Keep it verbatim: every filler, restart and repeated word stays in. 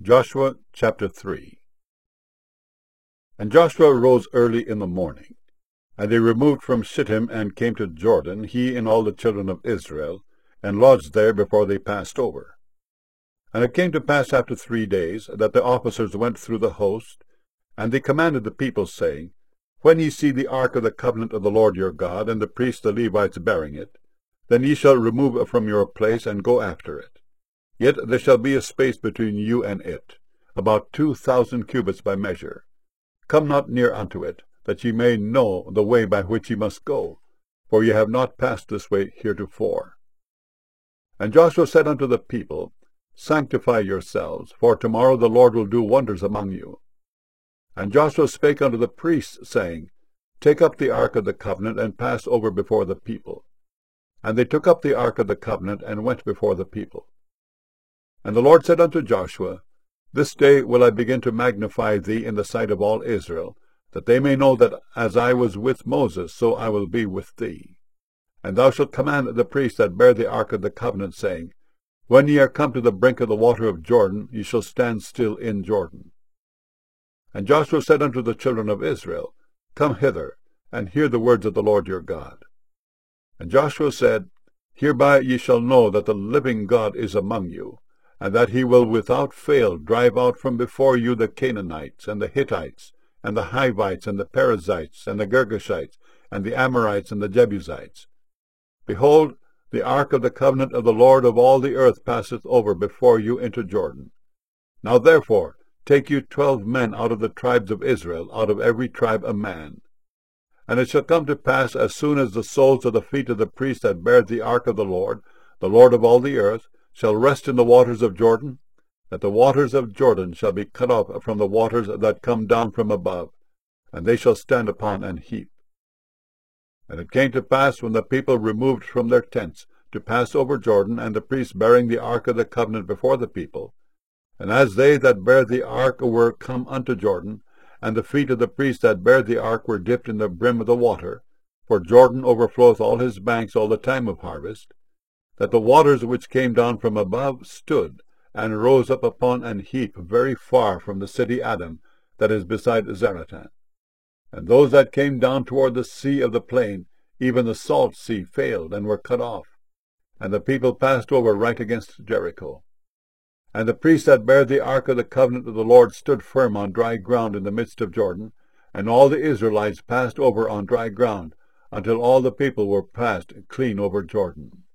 Joshua chapter three. And Joshua arose early in the morning, and they removed from Shittim, and came to Jordan, he and all the children of Israel, and lodged there before they passed over. And it came to pass after three days, that the officers went through the host, and they commanded the people, saying, When ye see the ark of the covenant of the Lord your God, and the priests the Levites bearing it, then ye shall remove it from your place, and go after it. Yet there shall be a space between you and it, about two thousand cubits by measure. Come not near unto it, that ye may know the way by which ye must go, for ye have not passed this way heretofore. And Joshua said unto the people, Sanctify yourselves, for tomorrow the Lord will do wonders among you. And Joshua spake unto the priests, saying, Take up the ark of the covenant, and pass over before the people. And they took up the ark of the covenant, and went before the people. And the Lord said unto Joshua, This day will I begin to magnify thee in the sight of all Israel, that they may know that as I was with Moses, so I will be with thee. And thou shalt command the priests that bear the ark of the covenant, saying, When ye are come to the brink of the water of Jordan, ye shall stand still in Jordan. And Joshua said unto the children of Israel, Come hither, and hear the words of the Lord your God. And Joshua said, Hereby ye shall know that the living God is among you, and that he will without fail drive out from before you the Canaanites, and the Hittites, and the Hivites, and the Perizzites, and the Girgashites, and the Amorites, and the Jebusites. Behold, the ark of the covenant of the Lord of all the earth passeth over before you into Jordan. Now therefore take you twelve men out of the tribes of Israel, out of every tribe a man. And it shall come to pass, as soon as the soles of the feet of the priests that bear the ark of the Lord, the Lord of all the earth, shall rest in the waters of Jordan, that the waters of Jordan shall be cut off from the waters that come down from above, and they shall stand upon an heap. And it came to pass, when the people removed from their tents to pass over Jordan, and the priests bearing the ark of the covenant before the people, and as they that bear the ark were come unto Jordan, and the feet of the priests that bear the ark were dipped in the brim of the water, for Jordan overfloweth all his banks all the time of harvest, that the waters which came down from above stood, and rose up upon an heap very far from the city Adam, that is beside Zaretan. And those that came down toward the sea of the plain, even the salt sea, failed, and were cut off. And the people passed over right against Jericho. And the priests that bare the ark of the covenant of the Lord stood firm on dry ground in the midst of Jordan, and all the Israelites passed over on dry ground, until all the people were passed clean over Jordan.